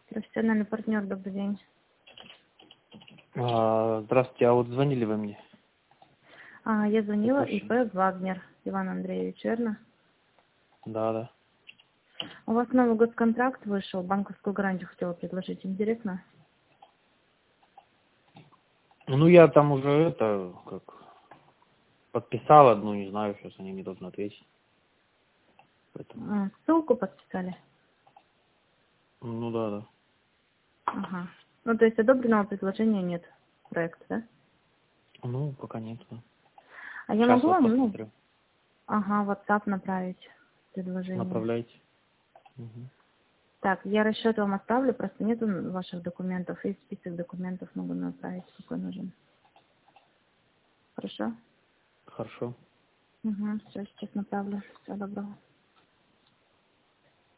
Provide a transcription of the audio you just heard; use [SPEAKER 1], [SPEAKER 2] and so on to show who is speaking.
[SPEAKER 1] Профессиональный партнер, добрый день.
[SPEAKER 2] Здравствуйте, а вот звонили вы мне?
[SPEAKER 1] Я звонила
[SPEAKER 2] Слушай.
[SPEAKER 1] ИП Вагнер Иван Андреевич, верно?
[SPEAKER 2] Да.
[SPEAKER 1] У вас новый госконтракт вышел, банковскую гарантию хотела предложить. Интересно?
[SPEAKER 2] Ну, я там уже подписал одну, не знаю, сейчас они не должны ответить. Поэтому...
[SPEAKER 1] Ссылку подписали?
[SPEAKER 2] Ну, да.
[SPEAKER 1] Ага. Ну, то есть одобренного предложения нет проекта, да?
[SPEAKER 2] Ну, пока нет. Да.
[SPEAKER 1] А я
[SPEAKER 2] Сейчас
[SPEAKER 1] могу
[SPEAKER 2] вот
[SPEAKER 1] вам,
[SPEAKER 2] посмотрю.
[SPEAKER 1] WhatsApp направить предложение.
[SPEAKER 2] Направляйте. Угу.
[SPEAKER 1] Так, я расчет вам оставлю, просто нету ваших документов, и список документов могу направить, какой нужен. Хорошо?
[SPEAKER 2] Хорошо.
[SPEAKER 1] Угу, все, сейчас направлю. Всего доброго.